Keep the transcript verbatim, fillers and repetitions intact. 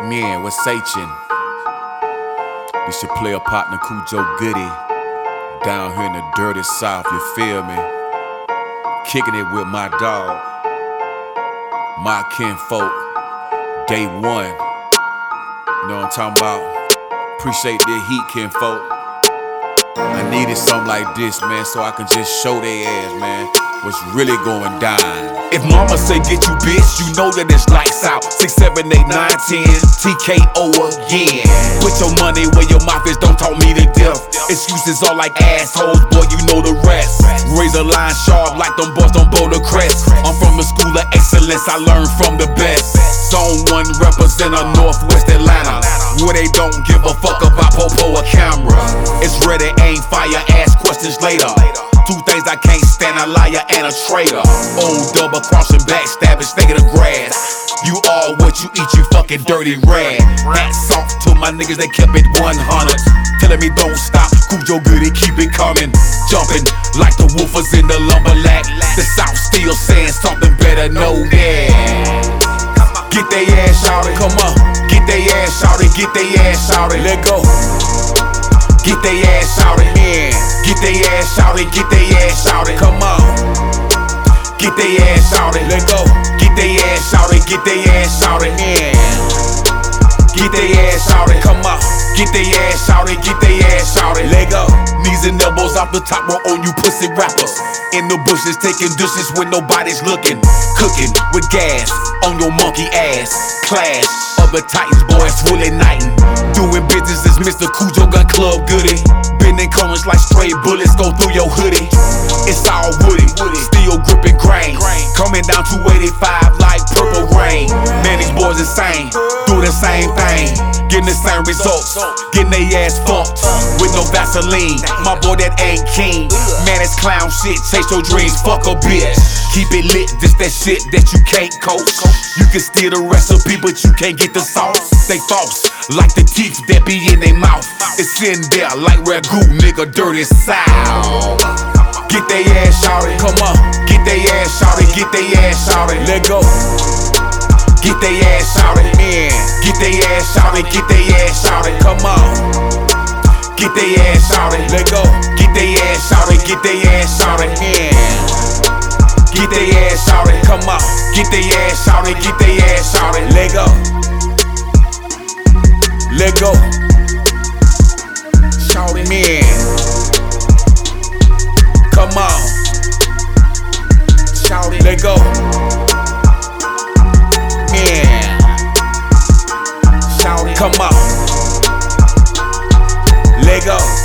Man, what's Sachin? This your player partner Cujo Goody. Down here in the dirty south, you feel me? Kicking it with my dog, my kinfolk, day one. You know what I'm talking about? Appreciate the heat, kinfolk. I needed something like this, man, so I can just show they ass, man, what's really going down. If mama say get you bitch, you know that it's lights out. Six, seven, eight, nine, ten, T K O again. Put your money where your mouth is, don't talk me to death. Excuses all like assholes, boy, you know the rest. Razor line sharp like them boys don't bow the crest. I'm from the school of excellence, I learned from the best. Zone one represent a Northwest Atlanta, where they don't give a fuck about popo or camera. It's ready, aim, fire, ask questions later. Two things I can't stand, a liar and a traitor. Old double crossing, backstabbing, snake in the grass. You are what you eat, you fucking dirty rag. Hats off to my niggas, they kept it one hundred. Telling me don't stop, Cujo Goody, keep it coming. Jumping like the woofers in the lumberjack. The South still saying something better, know that. Get they ass shouted, come on. Get they ass shouted, get they ass shouted. Let go. Get they ass shouted, yeah. Get they ass shouted, get they ass shouted. Come on. Get they ass shouted, let go. Get they ass shouted, get they ass shouted, yeah. Get they ass shouted, come on. Get they ass shouted, get they ass shouted. Let go. Knees and elbows off the top row on you pussy rappers. In the bushes taking dishes when nobody's looking. Cooking with gas on your monkey ass. Clash of the Titans, boys really nightin'. Doing business as Mister Cujo Gun Club Goody. Bending corners like stray bullets go through your hoodie. It's all woody, still gripping grain. Coming down two eighty-five like purple rain. Man, these boys insane, do the same thing. Getting the same results, getting they ass fucked with no Vaseline. My boy that ain't keen. Man, it's clown shit, chase your dreams, fuck a bitch. Keep it lit, this that shit that you can't coach. You can steal the recipe, but you can't get the sauce. They false, like the teeth that be in their mouth. It's in there like ragu, nigga, dirty south. Get they ass shouted, come on. Get they ass shouted, get they ass shouted. Let go. Get they ass shouted, yeah. Get they ass shouted, get they ass shouted. Come on. Get they ass shouted, let go. Get they ass shouted, get they ass shouted, yeah. Get they ass shouted, come on. Get they ass shouted, get they ass shouted. Let go. Let go. Shouted, man. Come on. Shout it, let go. Yeah. Shout it, come on. Let go.